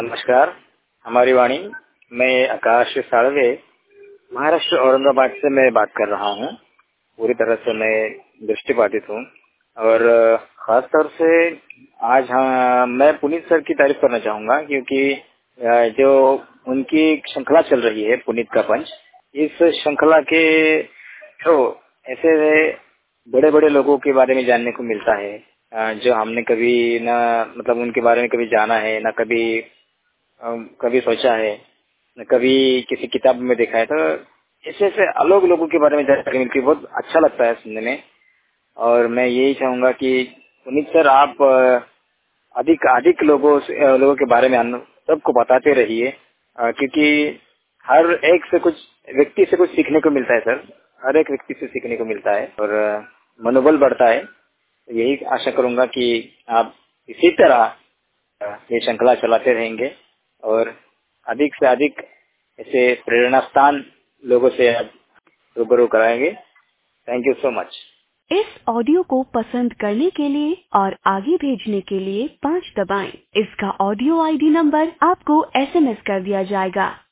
नमस्कार। हमारी वाणी। मैं आकाश साळवे महाराष्ट्र औरंगाबाद से मैं बात कर रहा हूँ। पूरी तरह से मैं दृष्टिबाधित हूँ और खास तौर से आज मैं पुनीत सर की तारीफ करना चाहूँगा क्योंकि जो उनकी श्रृंखला चल रही है पुनीत का पंच, इस श्रृंखला के थ्रू ऐसे बड़े बड़े लोगों के बारे में जानने को मिलता है जो हमने कभी न मतलब उनके बारे में कभी जाना है न कभी सोचा है न कभी किसी किताब में देखा है। तो ऐसे ऐसे अलग लोगों के बारे में जानकारी मिलती है, बहुत अच्छा लगता है सुनने में। और मैं यही चाहूंगा कि पुनीत सर आप अधिक लोगों के बारे में सबको बताते रहिए क्योंकि हर एक से कुछ व्यक्ति से कुछ सीखने को मिलता है सर। हर एक व्यक्ति से सीखने को मिलता है और मनोबल बढ़ता है। तो यही आशा करूंगा कि आप इसी तरह ये श्रृंखला चलाते रहेंगे और अधिक से अधिक ऐसे प्रेरणा स्थान लोगों से आप रूबरू कराएंगे। Thank you so much. इस ऑडियो को पसंद करने के लिए और आगे भेजने के लिए 5 दबाएं। इसका ऑडियो आईडी नंबर आपको SMS कर दिया जाएगा।